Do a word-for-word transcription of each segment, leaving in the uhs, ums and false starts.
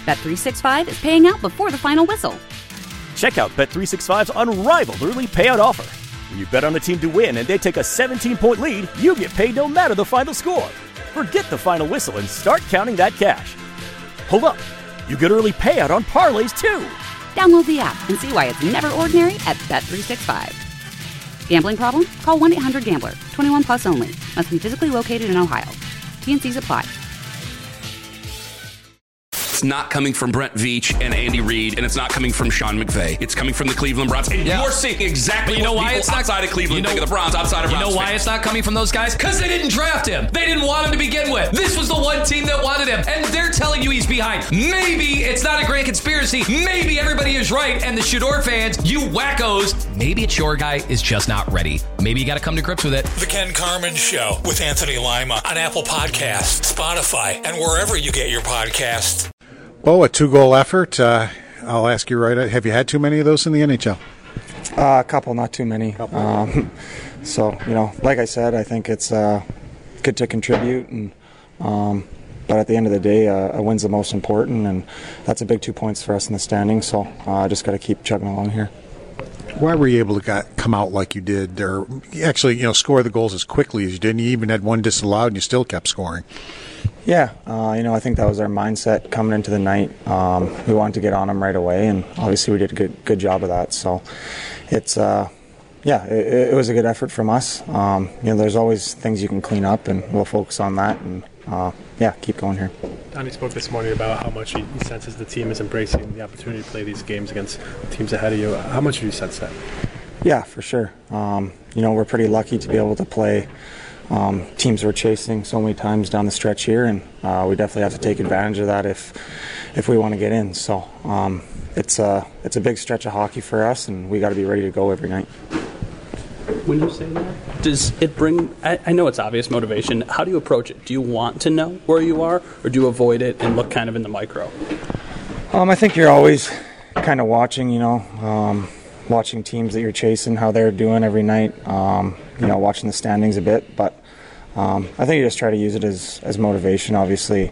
Bet three sixty-five is paying out before the final whistle. Check out Bet three sixty-five's unrivaled early payout offer. When you bet on a team to win and they take a seventeen-point lead, you get paid no matter the final score. Forget the final whistle and start counting that cash. Hold up. You get early payout on parlays, too. Download the app and see why it's never ordinary at Bet three sixty-five. Gambling problem? Call one eight hundred gambler. twenty-one plus only. Must be physically located in Ohio. T and C's apply. It's not coming from Brent Veach and Andy Reid, and it's not coming from Sean McVay. It's coming from the Cleveland Browns. And yeah. you're seeing exactly you know what why people it's not, outside of Cleveland you know, think of the Browns, outside of Browns. You know why fans. It's not coming from those guys? Because they didn't draft him. They didn't want him to begin with. This was the one team that wanted him, and they're telling you he's behind. Maybe it's not a grand conspiracy. Maybe everybody is right, and the Shador fans, you wackos, maybe it's your guy is just not ready. Maybe you got to come to grips with it. The Ken Carman Show with Anthony Lima on Apple Podcasts, Spotify, and wherever you get your podcasts. Oh, a two-goal effort. Uh, I'll ask you right. Have you had too many of those in the N H L? Uh, a couple, not too many. Um, so, you know, like I said, I think it's uh, good to contribute. And um, but at the end of the day, uh, a win's the most important, and that's a big two points for us in the standings. So I uh, just got to keep chugging along here. Why were you able to got, come out like you did, or actually, you know, score the goals as quickly as you did? And you even had one disallowed, and you still kept scoring. Yeah, uh, you know, I think that was our mindset coming into the night. Um, we wanted to get on them right away, and obviously we did a good good job of that. So it's, uh, yeah, it, it was a good effort from us. Um, you know, there's always things you can clean up, and we'll focus on that, and uh, yeah, keep going here. Donnie spoke this morning about how much he senses the team is embracing the opportunity to play these games against teams ahead of you. How much do you sense that? Yeah, for sure. Um, you know, we're pretty lucky to be able to play Um, teams we're chasing so many times down the stretch here, and uh, we definitely have to take advantage of that if if we want to get in. So um, it's a it's a big stretch of hockey for us, and we got to be ready to go every night. When you say that, does it bring? I, I know it's obvious motivation. How do you approach it? Do you want to know where you are, or do you avoid it and look kind of in the micro? Um, I think you're always kind of watching, you know, um, watching teams that you're chasing, how they're doing every night. Um, you know, watching the standings a bit, but um, I think you just try to use it as, as motivation. Obviously,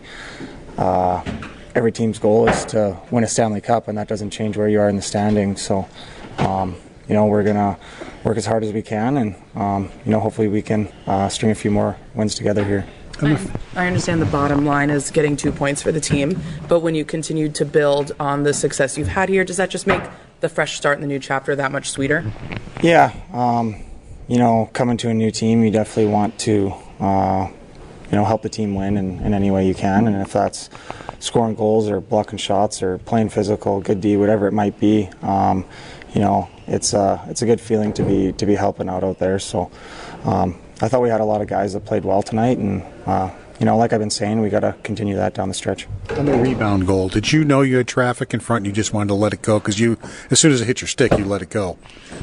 uh, every team's goal is to win a Stanley Cup, and that doesn't change where you are in the standings. So, um, you know, we're gonna work as hard as we can, and um, you know, hopefully we can uh, string a few more wins together here. I understand the bottom line is getting two points for the team, but when you continue to build on the success you've had here, does that just make the fresh start in the new chapter that much sweeter? Yeah. Um, You know, coming to a new team, you definitely want to, uh, you know, help the team win in, in any way you can. And if that's scoring goals or blocking shots or playing physical, good D, whatever it might be, um, you know, it's uh, it's a good feeling to be to be helping out out there. So um, I thought we had a lot of guys that played well tonight, and uh, you know, like I've been saying, we got to continue that down the stretch. On the rebound goal, did you know you had traffic in front and you just wanted to let it go? Because you, as soon as it hit your stick, you let it go.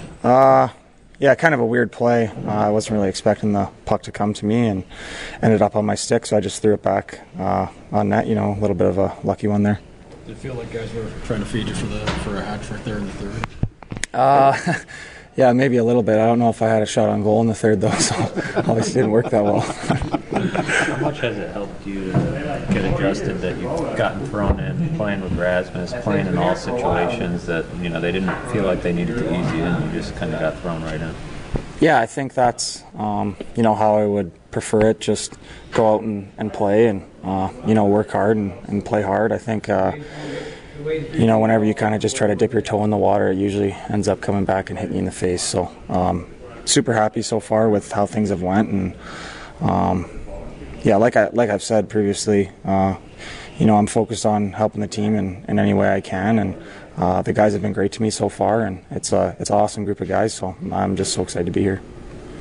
Uh Yeah, kind of a weird play. Uh, I wasn't really expecting the puck to come to me, and ended up on my stick, so I just threw it back uh, on net. You know, a little bit of a lucky one there. Did it feel like guys were trying to feed you for the for a hat trick there in the third? Uh, yeah, maybe a little bit. I don't know if I had a shot on goal in the third, though, so obviously didn't work that well. How much has it helped you to get adjusted that you've gotten thrown in, playing with Rasmus, playing in all situations that, you know, they didn't feel like they needed to ease you in, you just kind of got thrown right in? Yeah, I think that's, um, you know, how I would prefer it. Just go out and, and play and, uh, you know, work hard and, and play hard. I think, uh, you know, whenever you kind of just try to dip your toe in the water, it usually ends up coming back and hitting you in the face. So um, super happy so far with how things have went. And, um, yeah, like, I, like I've said previously, uh, you know, I'm focused on helping the team in, in any way I can. And uh, the guys have been great to me so far. And it's, a, it's an awesome group of guys. So I'm just so excited to be here.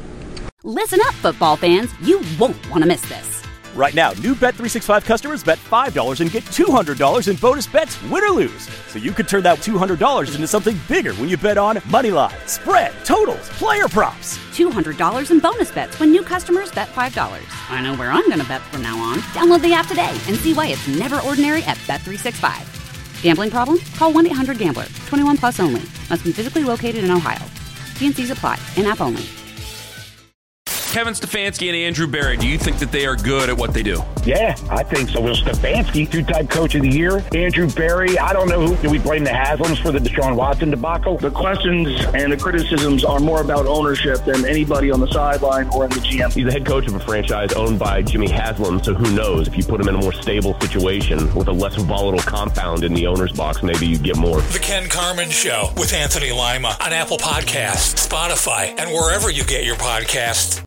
Listen up, football fans. You won't want to miss this. Right now, new Bet three sixty-five customers bet five dollars and get two hundred dollars in bonus bets, win or lose. So you could turn that two hundred dollars into something bigger when you bet on money line, spread, totals, player props. two hundred dollars in bonus bets when new customers bet five dollars. I know where I'm going to bet from now on. Download the app today and see why it's never ordinary at Bet three sixty-five. Gambling problem? Call one eight hundred gambler. twenty-one plus only. Must be physically located in Ohio. T and C's apply. In-app only. Kevin Stefanski and Andrew Berry, do you think that they are good at what they do? Yeah, I think so. Well, Stefanski, two-time coach of the year. Andrew Berry, I don't know who. Do we blame the Haslams for the Deshaun Watson debacle? The questions and the criticisms are more about ownership than anybody on the sideline or in the G M. He's the head coach of a franchise owned by Jimmy Haslam, so who knows? If you put him in a more stable situation with a less volatile compound in the owner's box, maybe you get more. The Ken Carman Show with Anthony Lima on Apple Podcasts, Spotify, and wherever you get your podcasts.